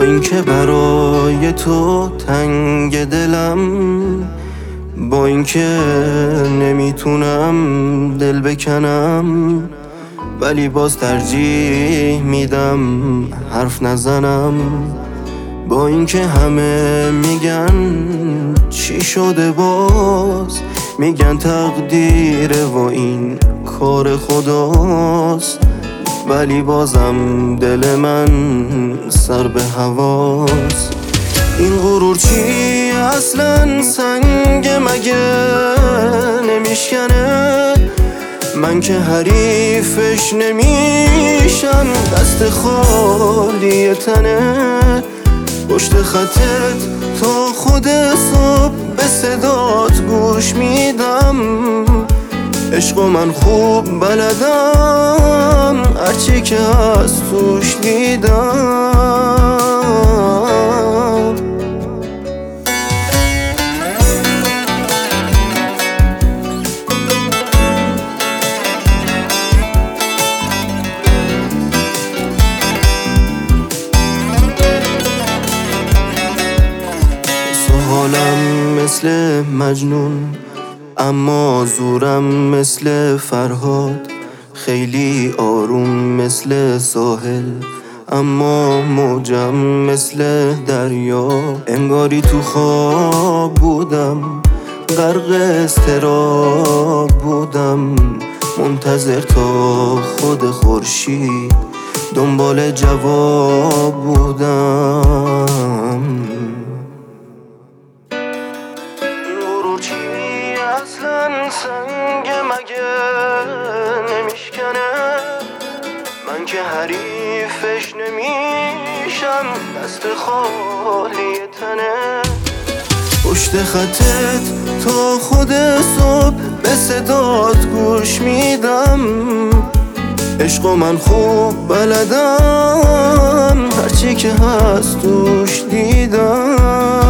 با اینکه برای تو تنگ دلم، با اینکه نمیتونم دل بکنم، ولی باز ترجیح میدم حرف نزنم. با اینکه همه میگن چی شده، باز میگن تقدیره و این کار خداست، ولی بازم دل من سر به هواست. این غرور چی اصلا سنگ مگه نمیشکنه؟ من که حریفش نمیشم، دست خالی تنه. پشت خطت تا خود صبح به صدات گوش میدم. عشق من خوب بلدم، هرچی که از توش دیدم. حالم مثل مجنون، اما زورم مثل فرهاد. خیلی آروم مثل ساحل، اما موجم مثل دریا. انگاری تو خواب بودم، غرق اضطراب بودم، منتظر تا خود خورشید دنبال جواب بودم. اصلا سنگ مگه نمیشکنه؟ من که حریفش نمیشم، دست خالی تنه. پشت خطت تا خود صبح به صدات گوش میدم. عشق من خوب بلدم، هرچی که هست توش دیدم.